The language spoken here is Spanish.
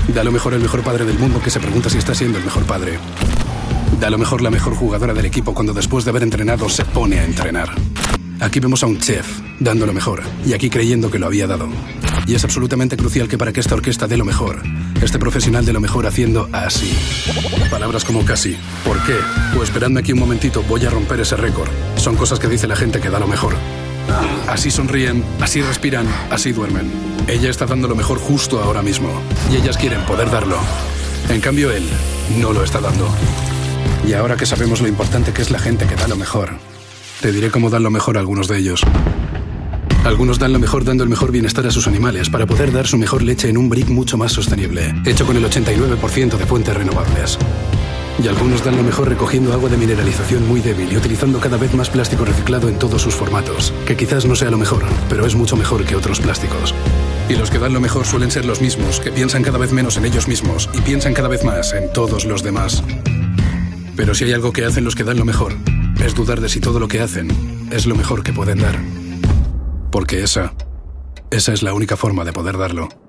Da lo mejor el mejor padre del mundo que se pregunta si está siendo el mejor padre. Da lo mejor la mejor jugadora del equipo cuando después de haber entrenado se pone a entrenar. Aquí vemos a un chef dando lo mejor y aquí creyendo que lo había dado. Y es absolutamente crucial que para que esta orquesta dé lo mejor, este profesional dé lo mejor haciendo así. Palabras como casi. ¿Por qué? Pues esperadme aquí un momentito, voy a romper ese récord. Son cosas que dice la gente que da lo mejor. Así sonríen, así respiran, así duermen. Ella está dando lo mejor justo ahora mismo. Y ellas quieren poder darlo. En cambio, él no lo está dando. Y ahora que sabemos lo importante que es la gente que da lo mejor, te diré cómo dan lo mejor algunos de ellos. Algunos dan lo mejor dando el mejor bienestar a sus animales para poder dar su mejor leche en un brick mucho más sostenible, hecho con el 89% de fuentes renovables. Y algunos dan lo mejor recogiendo agua de mineralización muy débil y utilizando cada vez más plástico reciclado en todos sus formatos, que quizás no sea lo mejor, pero es mucho mejor que otros plásticos. Y los que dan lo mejor suelen ser los mismos, que piensan cada vez menos en ellos mismos y piensan cada vez más en todos los demás. Pero si hay algo que hacen los que dan lo mejor, es dudar de si todo lo que hacen es lo mejor que pueden dar. Porque esa es la única forma de poder darlo.